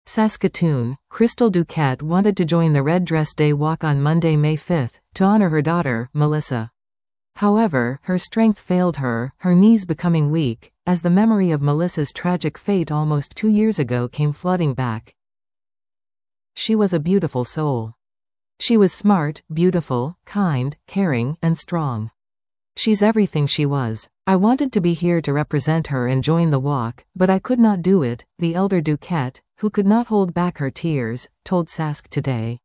Saskatoon, Crystal Duquette wanted to join the Red Dress Day walk on Monday, May 5, to honor her daughter, Melissa. However, her strength failed her, her knees becoming weak, as the memory of Melissa's tragic fate almost 2 years ago came flooding back. She was a beautiful soul. She was smart, beautiful, kind, caring, and strong. She's everything she was. I wanted to be here to represent her and join the walk, but I could not do it, the elder Duquette, who could not hold back her tears, told Sask today.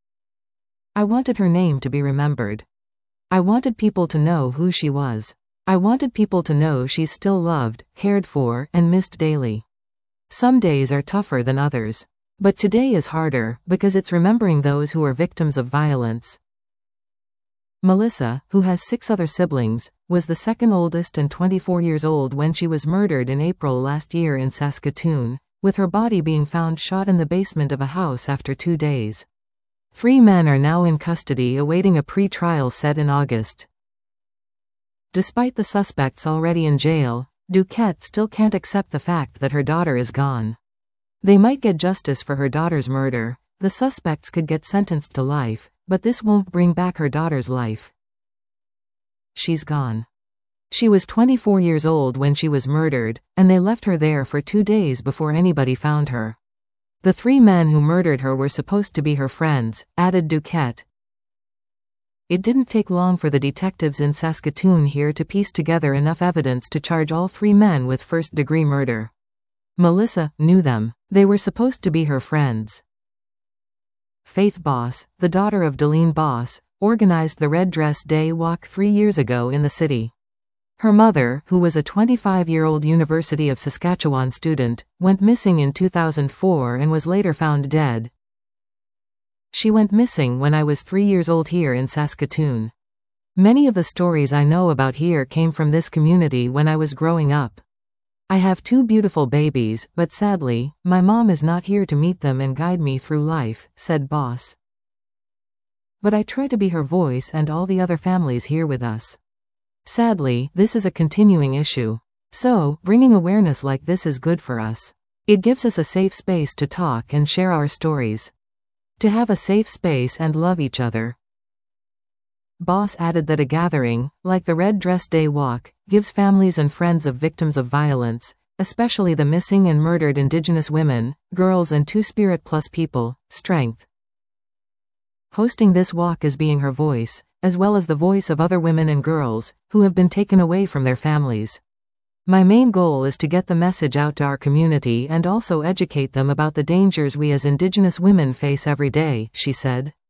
I wanted her name to be remembered. I wanted people to know who she was. I wanted people to know she's still loved, cared for, and missed daily. Some days are tougher than others. But today is harder, because it's remembering those who are victims of violence. Melissa, who has 6 other siblings, was the second oldest and 24 years old when she was murdered in April last year in Saskatoon, with her body being found shot in the basement of a house after 2 days. 3 men are now in custody awaiting a pre-trial set in August. Despite the suspects already in jail, Duquette still can't accept the fact that her daughter is gone. They might get justice for her daughter's murder, the suspects could get sentenced to life, but this won't bring back her daughter's life. She's gone. She was 24 years old when she was murdered, and they left her there for 2 days before anybody found her. The 3 men who murdered her were supposed to be her friends, added Duquette. It didn't take long for the detectives in Saskatoon here to piece together enough evidence to charge all 3 men with first-degree murder. Melissa knew them. They were supposed to be her friends. Faith Boss, the daughter of Deline Boss, organized the Red Dress Day walk 3 years ago in the city. Her mother, who was a 25-year-old University of Saskatchewan student, went missing in 2004 and was later found dead. She went missing when I was 3 years old here in Saskatoon. Many of the stories I know about here came from this community when I was growing up. I have 2 beautiful babies, but sadly, my mom is not here to meet them and guide me through life, said Boss. But I try to be her voice and all the other families here with us. Sadly, this is a continuing issue. So, bringing awareness like this is good for us. It gives us a safe space to talk and share our stories. To have a safe space and love each other. Boss added that a gathering, like the Red Dress Day walk, gives families and friends of victims of violence, especially the missing and murdered Indigenous women, girls and Two-Spirit Plus people, strength. Hosting this walk is being her voice, as well as the voice of other women and girls, who have been taken away from their families. My main goal is to get the message out to our community and also educate them about the dangers we as Indigenous women face every day, she said.